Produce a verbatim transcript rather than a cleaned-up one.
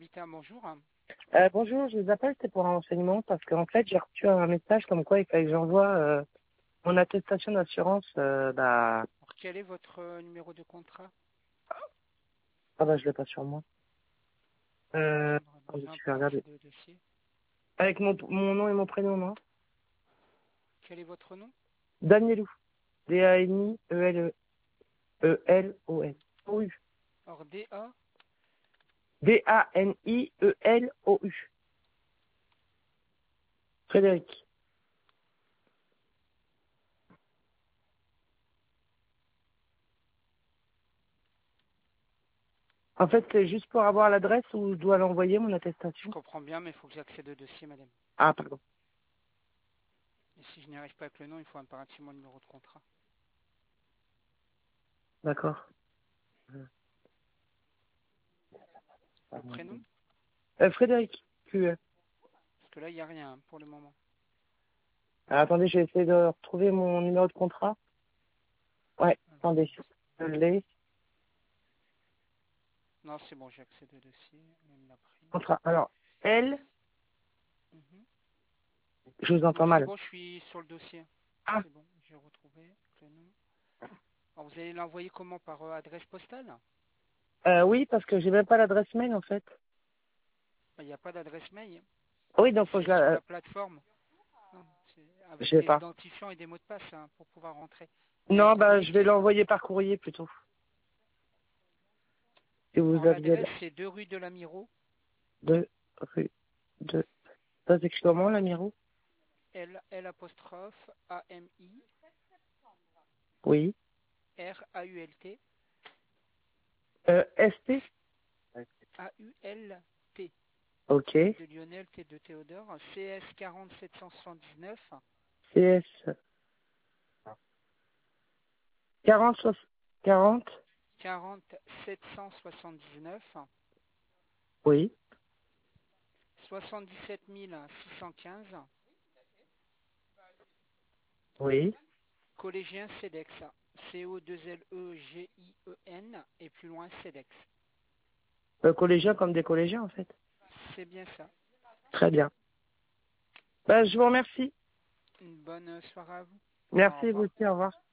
Habitat, bonjour. Euh, bonjour, je vous appelle, c'est pour un renseignement parce qu'en fait, j'ai reçu un message comme quoi il fallait que j'envoie euh, mon attestation d'assurance. Euh, bah, Alors, quel est votre euh, numéro de contrat? ah bah, je l'ai pas sur moi. Euh, On aura attendez, besoin je vais pour regarder. accéder au dossier. Avec mon, mon nom et mon prénom, non? Quel est votre nom? Danielou. D A N I E L E L O N. O U. Alors, D A, D A N I E L O U. Frédéric. En fait, c'est juste pour avoir l'adresse où je dois l'envoyer, mon je attestation. comprends bien, mais il faut que j'accède au dossier, madame. Ah, pardon. Et si je n'y arrive pas avec le nom, il faut impérativement le numéro de contrat. D'accord. Le prénom? Euh, Frédéric. Q E. Parce que là, il n'y a rien hein, pour le moment. Ah, attendez, je vais essayer de retrouver mon numéro de contrat. Ouais, Alors, attendez, je l'ai. non, c'est bon, j'ai accédé au dossier. Elle me l'a pris. Contrat. Alors, L, Mhm. je vous Non, entends c'est mal. bon, je suis sur le dossier. Ah, C'est bon, j'ai retrouvé le nom. Alors, vous allez l'envoyer comment? Par euh, adresse postale? euh, oui, parce que j'ai même pas l'adresse mail en fait. Il n'y a pas d'adresse mail. Oui, donc faut que C'est je la... sur euh, la plateforme. Non, c'est avec je vais des pas. identifiants et des mots de passe hein, pour pouvoir rentrer. Vous allez Non, bah trouver je vais qui. l'envoyer par courrier plutôt. Si vous Alors aviez l'adresse la- c'est deux rue de la Miro, deux rue de... Ça s'écrit comment, la Miro? L, L apostrophe A M I Oui. R A U L T Euh, S T. A U L T Ok. L de Lionel, T de Théodore, C S quarante sept cent soixante-dix-neuf C S quarante, quarante. quarante sept cent soixante-dix-neuf Oui. soixante-dix-sept mille six cent quinze Oui. Collégien CEDEX, C O deux L E G I E N et plus loin CEDEX. Euh, collégien comme des collégiens en fait. C'est bien ça. Très bien. Bah, je vous remercie. Une bonne soirée à vous. Au Merci vous revoir. aussi, au revoir.